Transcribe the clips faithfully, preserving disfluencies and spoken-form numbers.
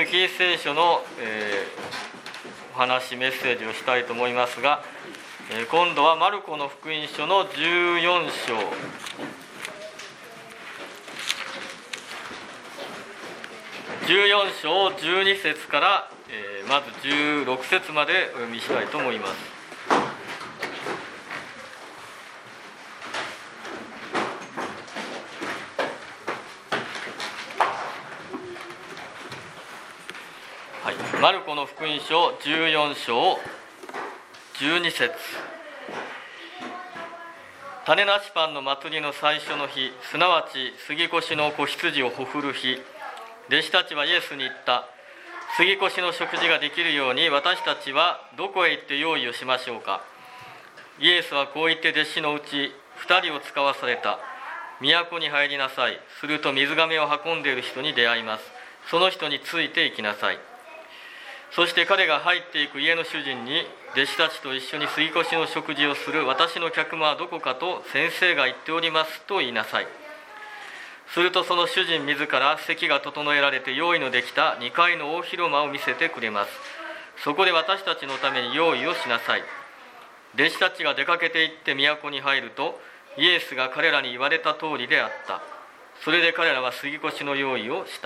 続き聖書の、えー、お話メッセージをしたいと思いますが、えー、今度はマルコの福音書のじゅうよん章じゅうよん章じゅうに節から、えー、まずじゅうろく節までお読みしたいと思います。はい、マルコの福音書じゅうよん章じゅうに節。種なしパンの祭りの最初の日、すなわち杉越の子羊をほふる日、弟子たちはイエスに言った。杉越の食事ができるように私たちはどこへ行って用意をしましょうか。イエスはこう言って弟子のうち二人を使わされた。都に入りなさい。すると水がめを運んでいる人に出会います。その人について行きなさい。そして彼が入っていく家の主人に、弟子たちと一緒に杉越の食事をする私の客間はどこかと先生が言っておりますと言いなさい。するとその主人自ら席が整えられて用意のできたにかいの大広間を見せてくれます。そこで私たちのために用意をしなさい。弟子たちが出かけて行って都に入ると、イエスが彼らに言われた通りであった。それで彼らは杉越の用意をした。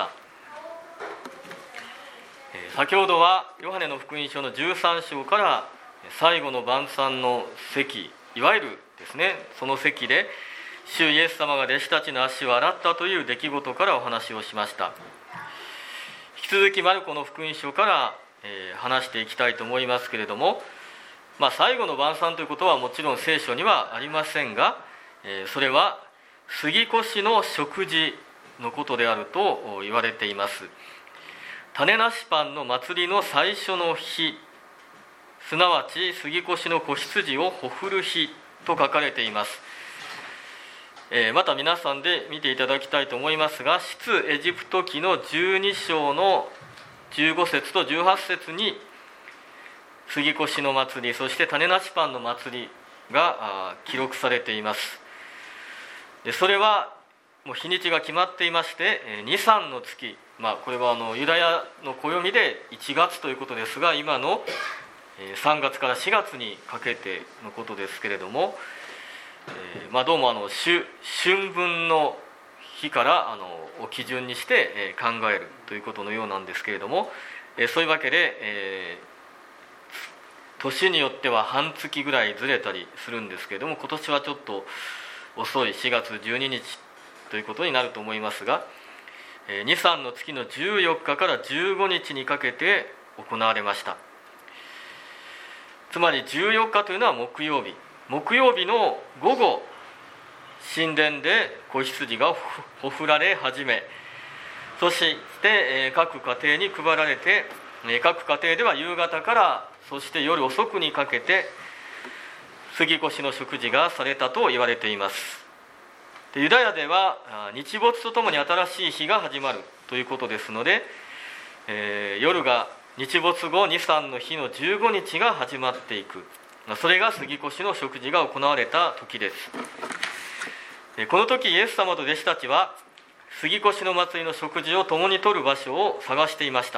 先ほどはヨハネの福音書のじゅうさん章から最後の晩餐の席、いわゆるですね、その席で主イエス様が弟子たちの足を洗ったという出来事からお話をしました。引き続きマルコの福音書から、えー、話していきたいと思いますけれども、まあ、最後の晩餐ということはもちろん聖書にはありませんが、えー、それは杉越の食事のことであると言われています。種なしパンの祭りの最初の日、すなわち杉越の子羊をほふる日と書かれています。えー、また皆さんで見ていただきたいと思いますが、出エジプト記のじゅうに章のじゅうご節とじゅうはち節に杉越の祭り、そして種なしパンの祭りが記録されています。でそれはもう日にちが決まっていまして、に、さんの月、まあ、これはあのユダヤの暦でいちがつということですが、今のさんがつからしがつにかけてのことですけれども、えーまあ、どうもあの 春, 春分の日からあのを基準にして、えー、考えるということのようなんですけれども、えー、そういうわけで、えー、年によっては半月ぐらいずれたりするんですけれども、今年はちょっと遅いしがつじゅうににちということになると思いますが、に、さんの月のじゅうよっかからじゅうごにちにかけて行われました。つまりじゅうよっかというのは木曜日、木曜日の午後、神殿で子羊がほふられ始め、そして各家庭に配られて、各家庭では夕方からそして夜遅くにかけて杉越の食事がされたと言われています。ユダヤでは日没とともに新しい日が始まるということですので、えー、夜が日没後に、さんの日のじゅうごにちが始まっていく、それが杉越の食事が行われた時です。この時イエス様と弟子たちは杉越の祭りの食事を共にとる場所を探していました。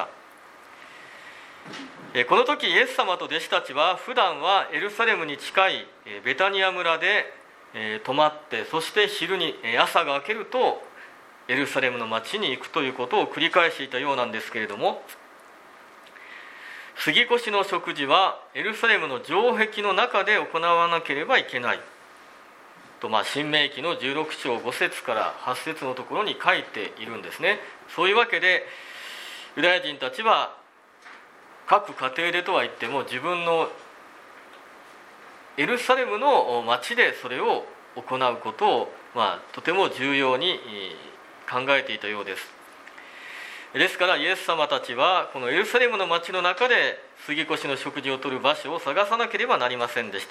この時イエス様と弟子たちは普段はエルサレムに近いベタニア村で泊まって、そして昼に朝が明けるとエルサレムの町に行くということを繰り返していたようなんですけれども、杉越の食事はエルサレムの城壁の中で行わなければいけないと、まあ、新明記のじゅうろく章ご節からはち節のところに書いているんですね。そういうわけでユダヤ人たちは各家庭でとは言っても自分のエルサレムの町でそれを行うことを、まあ、とても重要に考えていたようです。ですからイエス様たちはこのエルサレムの町の中で杉越の食事をとる場所を探さなければなりませんでした。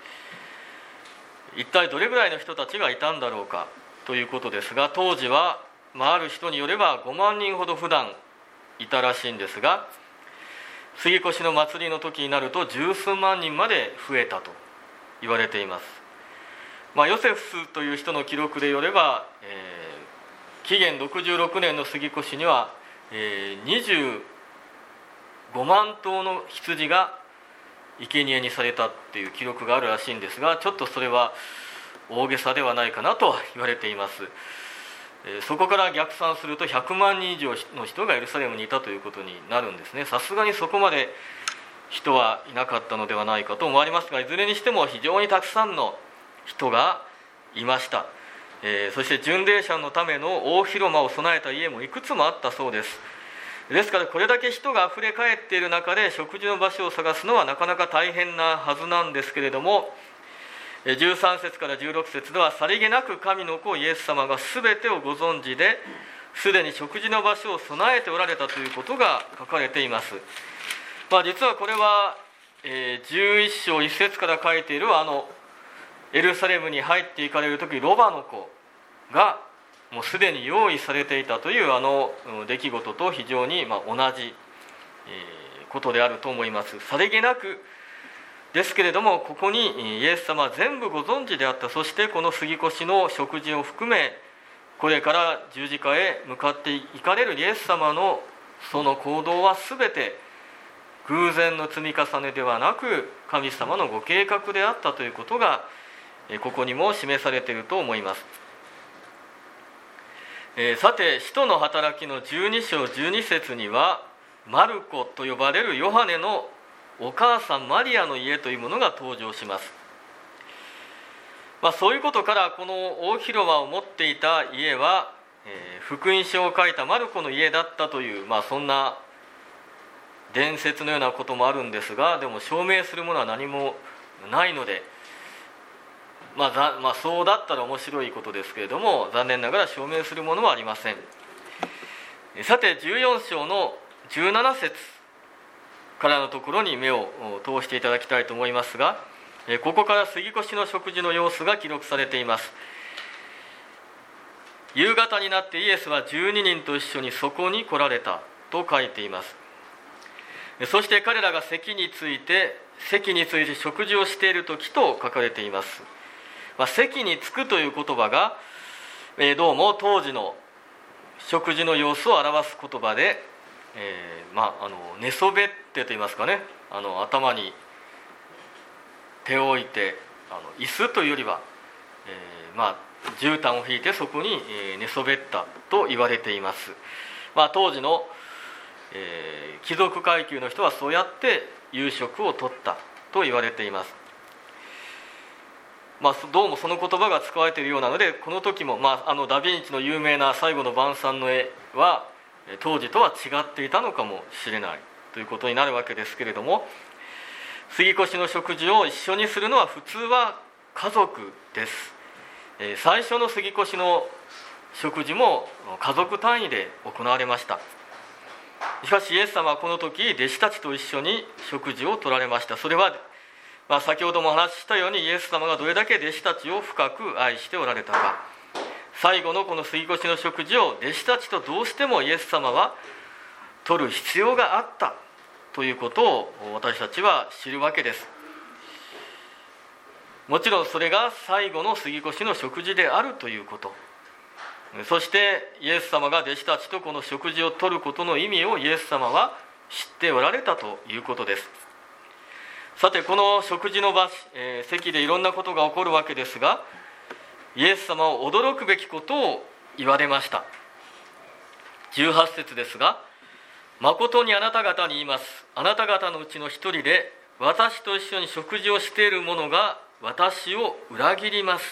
一体どれぐらいの人たちがいたんだろうかということですが、当時は、まあ、ある人によればごまんにんほど普段いたらしいんですが、杉越の祭りの時になると十数万人まで増えたと言われています。まあ、ヨセフスという人の記録でよれば、えー、紀元ろくじゅうろくねんの杉越にはえー、にじゅうごまんとうの羊が生贄にされたっていう記録があるらしいんですが、ちょっとそれは大げさではないかなと言われています。えー、そこから逆算するとひゃくまんにん以上の人がエルサレムにいたということになるんですね。さすがにそこまで人はいなかったのではないかと思われますが、いずれにしても非常にたくさんの人がいました。えー、そして巡礼者のための大広間を備えた家もいくつもあったそうです。ですからこれだけ人があふれかえっている中で食事の場所を探すのはなかなか大変なはずなんですけれども、じゅうさん節からじゅうろく節では、さりげなく神の子イエス様が全てをご存知で、すでに食事の場所を備えておられたということが書かれています。まあ、実はこれは、えー、じゅういっ章いっ節から書いているあのエルサレムに入っていかれる時、ロバの子がもうすでに用意されていたというあの出来事と非常にまあ同じことであると思います。さりげなくですけれども、ここにイエス様は全部ご存知であった。そしてこの杉越の食事を含め、これから十字架へ向かっていかれるイエス様のその行動は全て偶然の積み重ねではなく、神様のご計画であったということがここにも示されていると思います。えー、さて、使徒の働きのじゅうに章じゅうに節には、マルコと呼ばれるヨハネのお母さんマリアの家というものが登場します。まあ、そういうことから、この大広間を持っていた家は、えー、福音書を書いたマルコの家だったという、まあ、そんな伝説のようなこともあるんですが、でも証明するものは何もないので、まあざまあ、そうだったら面白いことですけれども、残念ながら証明するものはありません。さて、じゅうよん章のじゅうなな節からのところに目を通していただきたいと思いますが、ここから杉越の食事の様子が記録されています。夕方になってイエスはじゅうににんと一緒にそこに来られたと書いています。そして彼らが席について席について食事をしている時と書かれています。まあ、席につくという言葉が、えー、どうも当時の食事の様子を表す言葉で、えーまあ、あの寝そべってといいますかね、あの頭に手を置いて、あの椅子というよりは、えーまあ、絨毯を引いてそこに、えー、寝そべったと言われています。まあ、当時の、えー、貴族階級の人はそうやって夕食をとったと言われています。まあ、どうもその言葉が使われているようなので、この時も、まあ、あのダ・ヴィンチの有名な最後の晩餐の絵は当時とは違っていたのかもしれないということになるわけですけれども、杉越の食事を一緒にするのは普通は家族です。最初の杉越の食事も家族単位で行われました。しかしイエス様はこの時弟子たちと一緒に食事をとられました。それはまあ、先ほどもお話ししたように、イエス様がどれだけ弟子たちを深く愛しておられたか、最後のこの杉越の食事を弟子たちとどうしてもイエス様は取る必要があったということを私たちは知るわけです。もちろんそれが最後の杉越の食事であるということ、そしてイエス様が弟子たちとこの食事を取ることの意味をイエス様は知っておられたということです。さて、この食事の場、えー、席でいろんなことが起こるわけですが、イエス様は驚くべきことを言われました。じゅうはち節ですが、誠にあなた方に言います。あなた方のうちの一人で私と一緒に食事をしている者が私を裏切ります。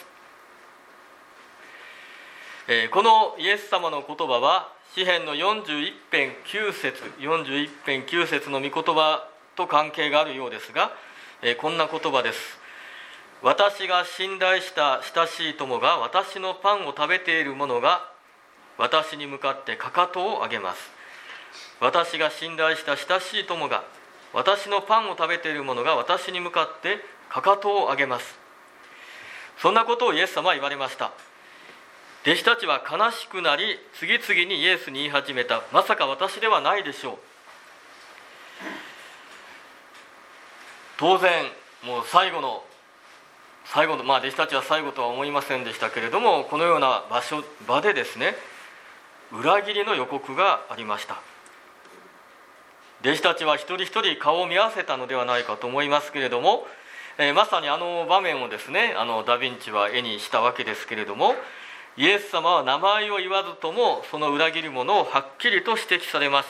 えー、このイエス様の言葉は詩編のよんじゅういち編きゅう節よんじゅういち編きゅう節の御言葉と関係があるようですが、えー、こんな言葉です。私が信頼した親しい友が私のパンを食べている者が私に向かってかかとを上げます。私が信頼した親しい友が私のパンを食べている者が私に向かってかかとを上げます。そんなことをイエス様は言われました。弟子たちは悲しくなり、次々にイエスに言い始めた。まさか私ではないでしょう。当然もう最後の最後の、まあ弟子たちは最後とは思いませんでしたけれども、このような場所場でですね、 裏切りの予告がありました。弟子たちは一人一人顔を見合わせたのではないかと思いますけれども、えー、まさにあの場面をですね、あのダ・ヴィンチは絵にしたわけですけれども、イエス様は名前を言わずともその裏切る者をはっきりと指摘されました。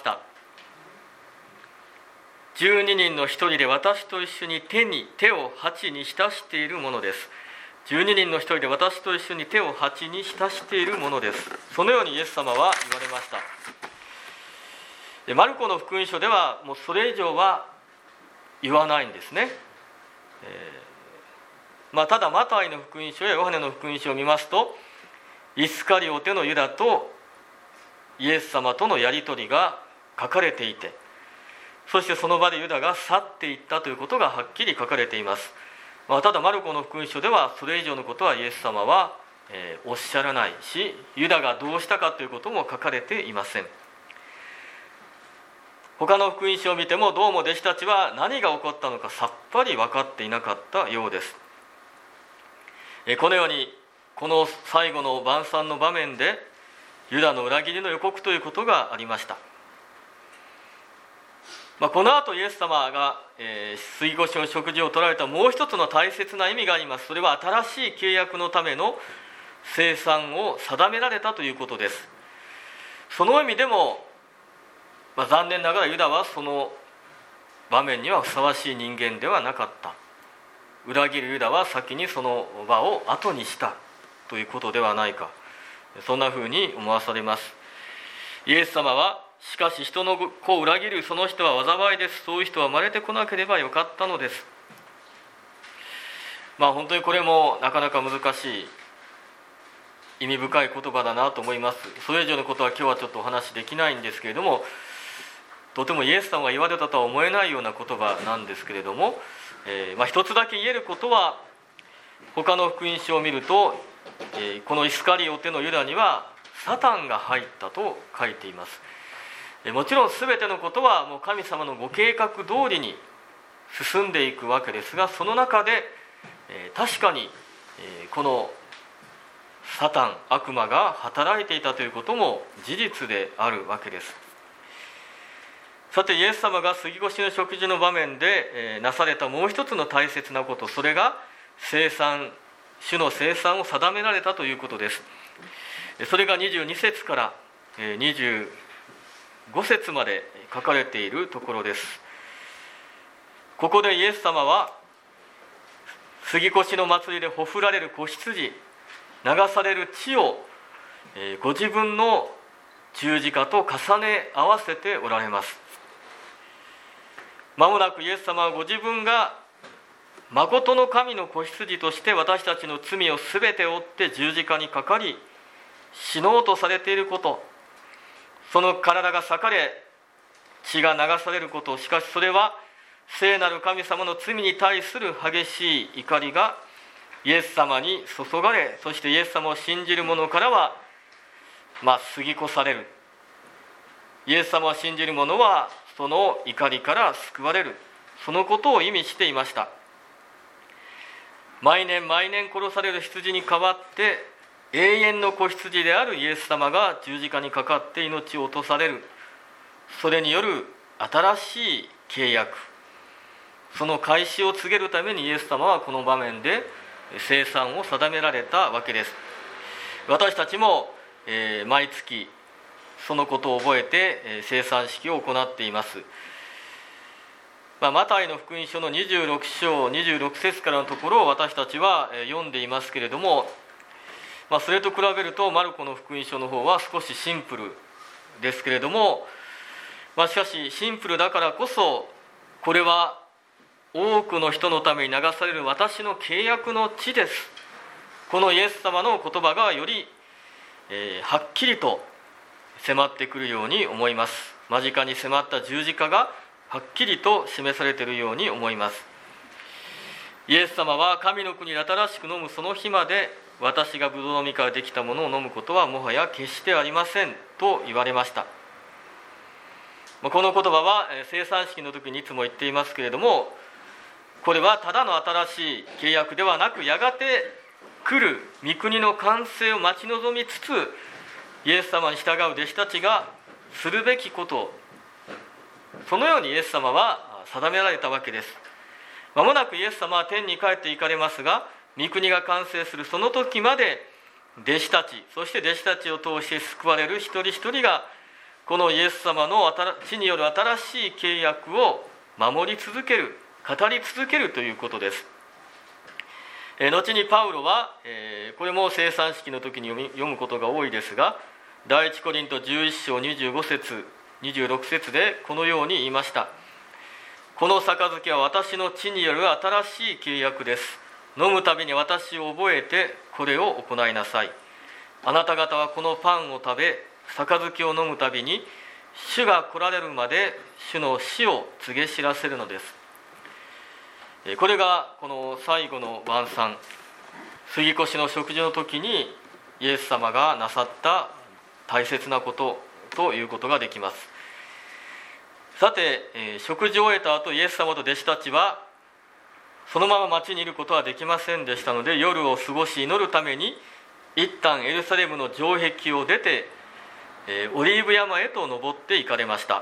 じゅうににんの一人で私と一緒に手に手を鉢に浸しているものです。じゅうににんの一人で私と一緒に手を鉢に浸しているものです。そのようにイエス様は言われました。でマルコの福音書ではもうそれ以上は言わないんですね。えーまあ、ただマタイの福音書やヨハネの福音書を見ますと、イスカリオテのユダとイエス様とのやり取りが書かれていて、そしてその場でユダが去っていったということがはっきり書かれています。まあ、ただマルコの福音書ではそれ以上のことはイエス様は、えー、おっしゃらないし、ユダがどうしたかということも書かれていません。他の福音書を見てもどうも弟子たちは何が起こったのかさっぱり分かっていなかったようです。えー、このようにこの最後の晩餐の場面でユダの裏切りの予告ということがありました。まあ、この後イエス様が、えー、杉越の食事を取られたもう一つの大切な意味があります。それは新しい契約のための生産を定められたということです。その意味でも、まあ、残念ながらユダはその場面にはふさわしい人間ではなかった。裏切るユダは先にその場を後にしたということではないか、そんなふうに思わされます。イエス様は、しかし人の子を裏切るその人は災いです。そういう人は生まれてこなければよかったのです。まあ本当にこれもなかなか難しい意味深い言葉だなと思います。それ以上のことは今日はちょっとお話しできないんですけれども、とてもイエス様が言われたとは思えないような言葉なんですけれども、えーまあ、一つだけ言えることは、他の福音書を見ると、えー、このイスカリオテのユダにはサタンが入ったと書いています。もちろん全てのことはもう神様のご計画通りに進んでいくわけですが、その中で、えー、確かに、えー、このサタン悪魔が働いていたということも事実であるわけです。さてイエス様が杉越の食事の場面で、えー、なされたもう一つの大切なこと、それが生産主の生産を定められたということです。それがにじゅうに節からにじゅうご節まで書かれているところです。ここでイエス様は杉越の祭りでほふられる子羊、流される血をご自分の十字架と重ね合わせておられます。まもなくイエス様はご自分が誠の神の子羊として私たちの罪をすべて負って十字架にかかり死のうとされていること、その体が裂かれ血が流されること、しかしそれは聖なる神様の罪に対する激しい怒りがイエス様に注がれ、そしてイエス様を信じる者からはまあ過ぎ越される。イエス様を信じる者はその怒りから救われる、そのことを意味していました。毎年毎年殺される羊に代わって永遠の子羊であるイエス様が十字架にかかって命を落とされる、それによる新しい契約、その開始を告げるためにイエス様はこの場面で生産を定められたわけです。私たちも、えー、毎月そのことを覚えて、えー、生産式を行っています。まあ、マタイの福音書のにじゅうろく章にじゅうろく節からのところを私たちは、えー、読んでいますけれども、まあ、それと比べるとマルコの福音書の方は少しシンプルですけれども、まあ、しかしシンプルだからこそ、これは多くの人のために流される私の契約の地です。このイエス様の言葉がより、えー、はっきりと迫ってくるように思います。間近に迫った十字架がはっきりと示されているように思います。イエス様は神の国で新しく飲むその日まで、私がブドウの実からできたものを飲むことはもはや決してありませんと言われました。この言葉は生産式の時にいつも言っていますけれども、これはただの新しい契約ではなく、やがて来る御国の完成を待ち望みつつ、 イエス様に従う弟子たちがするべきこと、そのようにイエス様は定められたわけです。まもなくイエス様は天に帰って行かれますが、御国が完成するその時まで弟子たち、そして弟子たちを通して救われる一人一人がこのイエス様の地による新しい契約を守り続ける、語り続けるということです。え後にパウロは、えー、これも聖餐式の時に読み読むことが多いですが、第一コリントじゅういっ章にじゅうご節にじゅうろく節でこのように言いました。この杯は私の血による新しい契約です。飲むたびに私を覚えてこれを行いなさい。あなた方はこのパンを食べ杯を飲むたびに主が来られるまで主の死を告げ知らせるのです。これがこの最後の晩餐、杉越の食事の時にイエス様がなさった大切なことということができます。さて、えー、食事を終えた後、イエス様と弟子たちはそのまま町にいることはできませんでしたので、夜を過ごし祈るために一旦エルサレムの城壁を出て、えー、オリーブ山へと登って行かれました。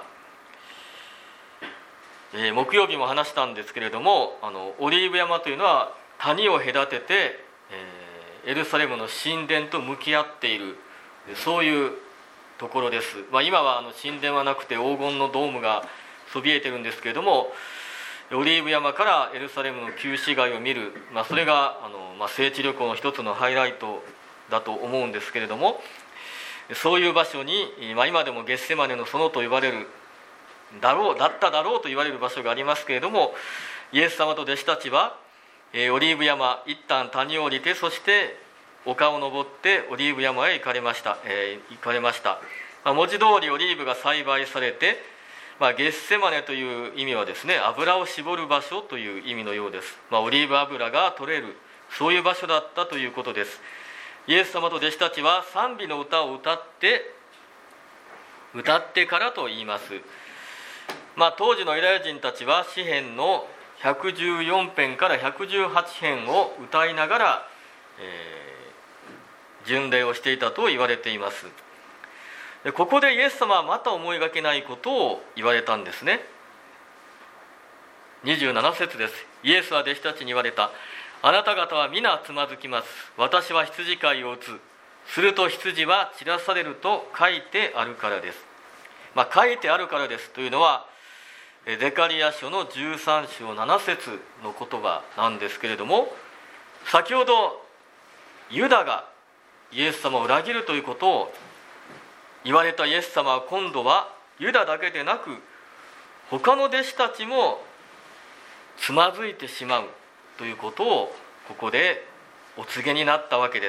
えー、木曜日も話したんですけれども、あのオリーブ山というのは谷を隔てて、えー、エルサレムの神殿と向き合っている、そういうところです。まあ、今はあの神殿はなくて黄金のドームがそびえてるんですけれども、オリーブ山からエルサレムの旧市街を見る、まあ、それがあの、まあ、聖地旅行の一つのハイライトだと思うんですけれども、そういう場所に、まあ、今でもゲッセマネの園と呼ばれるだろうだっただろうと言われる場所がありますけれども、イエス様と弟子たちは、えー、オリーブ山一旦谷を降りて、そして丘を登ってオリーブ山へ行かれました、えー、行かれました。まあ、文字通りオリーブが栽培されて、まあ、ゲッセマネという意味はですね、油を絞る場所という意味のようです。まあ、オリーブ油が取れる、そういう場所だったということです。イエス様と弟子たちは賛美の歌を歌って歌ってからと言います。まあ、当時のユダヤ人たちは詩編のひゃくじゅうよん編からひゃくじゅうはち編を歌いながら、えー巡礼をしていたと言われています。ここでイエス様はまた思いがけないことを言われたんですね。にじゅうなな節です。イエスは弟子たちに言われた。あなた方は皆つまずきます。私は羊飼いを打つ。すると羊は散らされると書いてあるからです。まあ、書いてあるからですというのはゼカリヤ書のじゅうさん章なな節の言葉なんですけれども、先ほどユダがイエス様を裏切るということを言われたイエス様は、今度はユダだけでなく他の弟子たちもつまずいてしまうということをここでお告げになったわけです。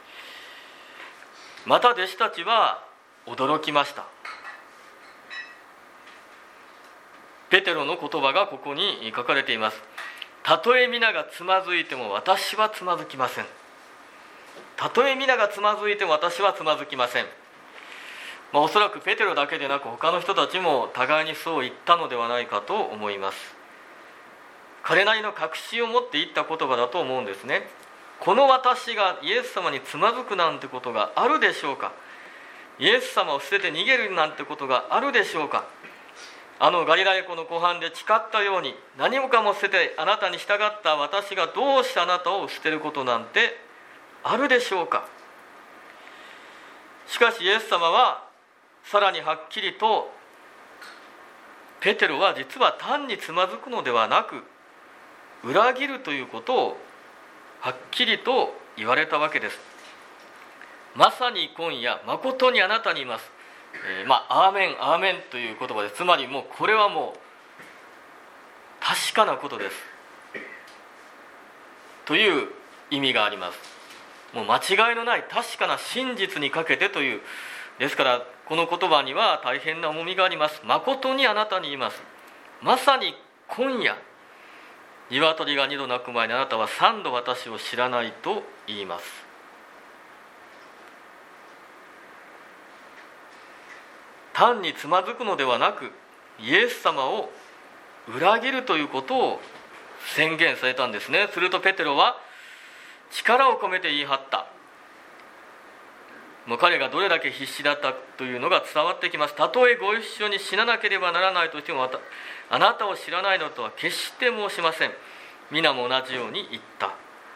また弟子たちは驚きました。ペテロの言葉がここに書かれています。たとえ皆がつまずいても私はつまずきません。たとえ皆がつまずいても私はつまずきません。まあ、おそらくペテロだけでなく他の人たちも互いにそう言ったのではないかと思います。彼なりの確信を持って言った言葉だと思うんですね。この私がイエス様につまずくなんてことがあるでしょうか。イエス様を捨てて逃げるなんてことがあるでしょうか。あのガリラヤ湖の湖畔で誓ったように、何もかも捨ててあなたに従った私がどうしてあなたを捨てることなんてあるでしょうか。しかしイエス様はさらにはっきりと、ペテロは実は単につまずくのではなく裏切るということをはっきりと言われたわけです。まさに今夜誠にあなたに言います、えー、まあアーメンアーメンという言葉です。つまりもうこれはもう確かなことですという意味があります。もう間違いのない確かな真実にかけてという、ですからこの言葉には大変な重みがあります。誠にあなたに言います。まさに今夜鶏が二度鳴く前にあなたは三度私を知らないと言います。単につまずくのではなくイエス様を裏切るということを宣言されたんですね。するとペテロは力を込めて言い張った。 もう彼がどれだけ必死だったというのが伝わってきます。たとえご一緒に死ななければならないとしても、またあなたを知らないのとは決して申しません。皆も同じように言った。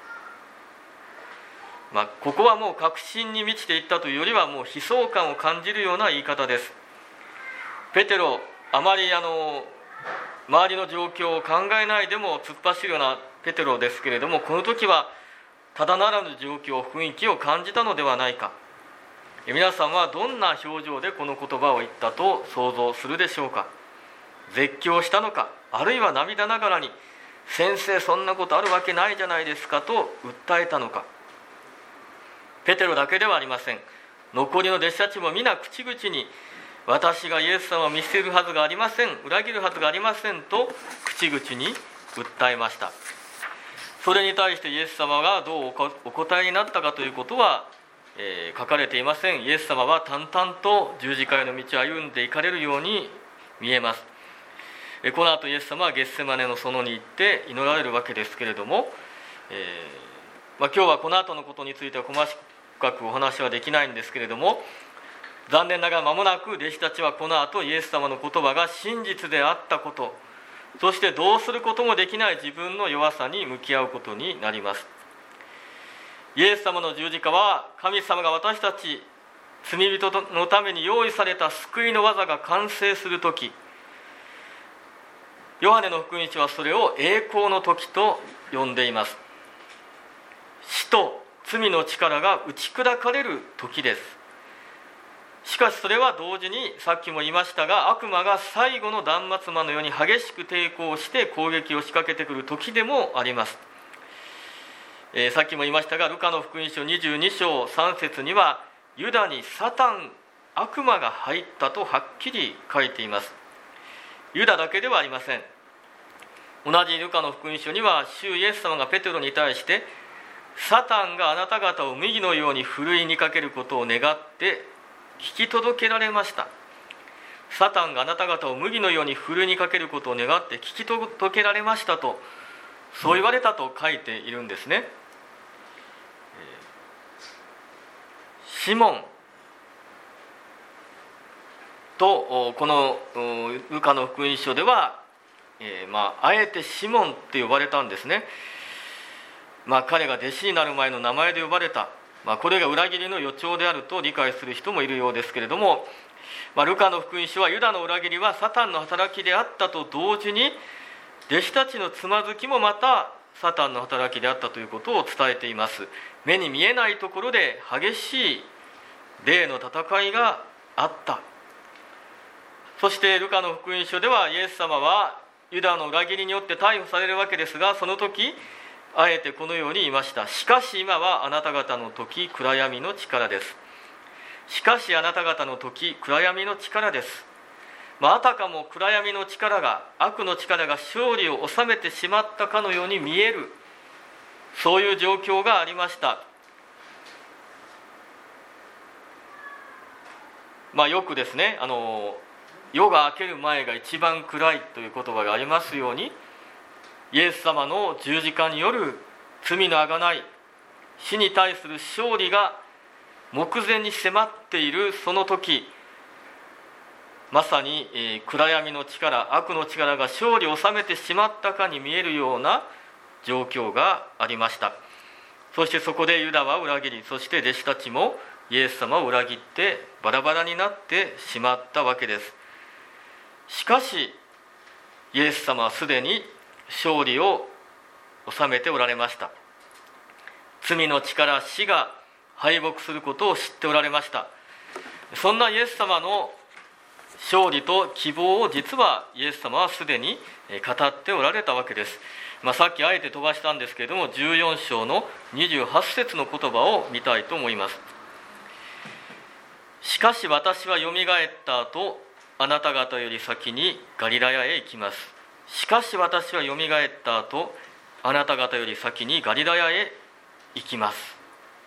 まあ、ここはもう確信に満ちていったというよりは、もう悲壮感を感じるような言い方です。ペテロ、あまりあの周りの状況を考えないでも突っ走るようなペテロですけれども、この時はただならぬ状況、雰囲気を感じたのではないか。皆さんはどんな表情でこの言葉を言ったと想像するでしょうか。絶叫したのか、あるいは涙ながらに、先生そんなことあるわけないじゃないですかと訴えたのか。ペテロだけではありません。残りの弟子たちも皆口々に、私がイエス様を見捨てるはずがありません、裏切るはずがありませんと口々に訴えました。それに対してイエス様がどうお答えになったかということは、えー、書かれていません。イエス様は淡々と十字架への道を歩んでいかれるように見えます。えー、この後イエス様はゲッセマネの園に行って祈られるわけですけれども、えーまあ、今日はこの後のことについては細かくお話はできないんですけれども、残念ながら間もなく弟子たちはこの後イエス様の言葉が真実であったこと、そしてどうすることもできない自分の弱さに向き合うことになります。イエス様の十字架は神様が私たち罪人のために用意された救いの技が完成するとき、ヨハネの福音書はそれを栄光の時と呼んでいます。死と罪の力が打ち砕かれる時です。しかしそれは同時に、さっきも言いましたが、悪魔が最後の断末魔のように激しく抵抗して攻撃を仕掛けてくる時でもあります。えー、さっきも言いましたが、ルカの福音書にじゅうに章さん節には、ユダにサタン、悪魔が入ったとはっきり書いています。ユダだけではありません。同じルカの福音書には、主イエス様がペテロに対して、サタンがあなた方を麦のようにふるいにかけることを願って聞き届けられました。サタンがあなた方を麦のようにふるいにかけることを願って聞き届けられましたと、そう言われたと書いているんですね。シモンとこのルカの福音書では、えーまあ、あえてシモンって呼ばれたんですね。まあ、彼が弟子になる前の名前で呼ばれた、まあ、これが裏切りの予兆であると理解する人もいるようですけれども、まあ、ルカの福音書はユダの裏切りはサタンの働きであったと同時に、弟子たちのつまずきもまたサタンの働きであったということを伝えています。目に見えないところで激しい霊の戦いがあった。そしてルカの福音書では、イエス様はユダの裏切りによって逮捕されるわけですが、その時あえてこのように言いました。しかし今はあなた方の時、暗闇の力です。しかしあなた方の時、暗闇の力です。まあ、あたかも暗闇の力が、悪の力が勝利を収めてしまったかのように見える、そういう状況がありました。まあ、よくですね、あの夜が明ける前が一番暗いという言葉がありますように、イエス様の十字架による罪のあがない、死に対する勝利が目前に迫っているその時、まさに、えー、暗闇の力、悪の力が勝利を収めてしまったかに見えるような状況がありました。そしてそこでユダは裏切り、そして弟子たちもイエス様を裏切ってバラバラになってしまったわけです。しかしイエス様はすでに勝利を収めておられました。罪の力、死が敗北することを知っておられました。そんなイエス様の勝利と希望を実はイエス様はすでに語っておられたわけです。まあ、さっきあえて飛ばしたんですけれども、じゅうよん章のにじゅうはち節の言葉を見たいと思います。しかし私はよみがえった後、あなた方より先にガリラヤへ行きます。しかし私はよみがえった後、あなた方より先にガリラヤへ行きます。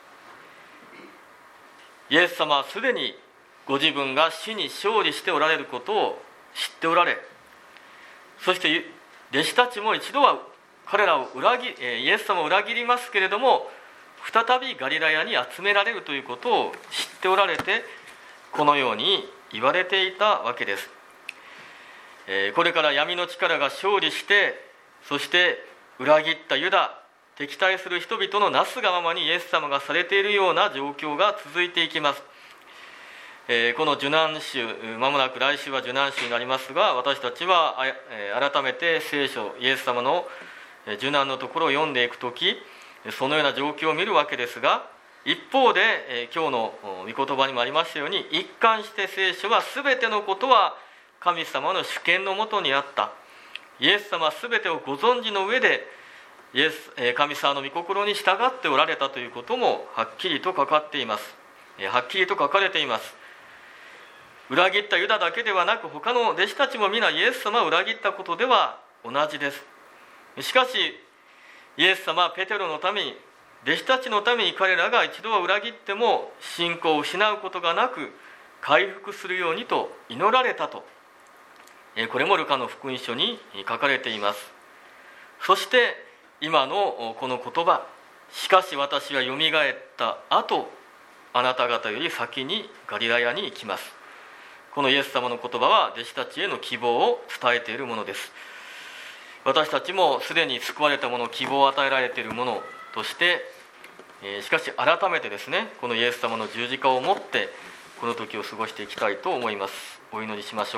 イエス様はすでにご自分が死に勝利しておられることを知っておられ、そして弟子たちも一度は彼らを裏切イエス様を裏切りますけれども、再びガリラヤに集められるということを知っっておられて、このように言われていたわけです。これから闇の力が勝利して、そして裏切ったユダ、敵対する人々のなすがままにイエス様がされているような状況が続いていきます。この受難週、まもなく来週は受難週になりますが、私たちは改めて聖書、イエス様の受難のところを読んでいくとき、そのような状況を見るわけですが、一方で今日の御言葉にもありましたように、一貫して聖書はすべてのことは神様の主権のもとにあった。イエス様はすべてをご存知の上で、イエス神様の御心に従っておられたということもはっきりと書かっています。はっきりと書かれています。裏切ったユダだけではなく、他の弟子たちも皆イエス様を裏切ったことでは同じです。しかしイエス様はペテロのために、弟子たちのために彼らが一度は裏切っても信仰を失うことがなく回復するようにと祈られたと、これもルカの福音書に書かれています。そして今のこの言葉、しかし私はよみがえった後、あなた方より先にガリラヤに行きます。このイエス様の言葉は弟子たちへの希望を伝えているものです。私たちもすでに救われたもの、希望を与えられているものとして、しかし改めてですね、このイエス様の十字架をもってこの時を過ごしていきたいと思います。お祈りしましょう。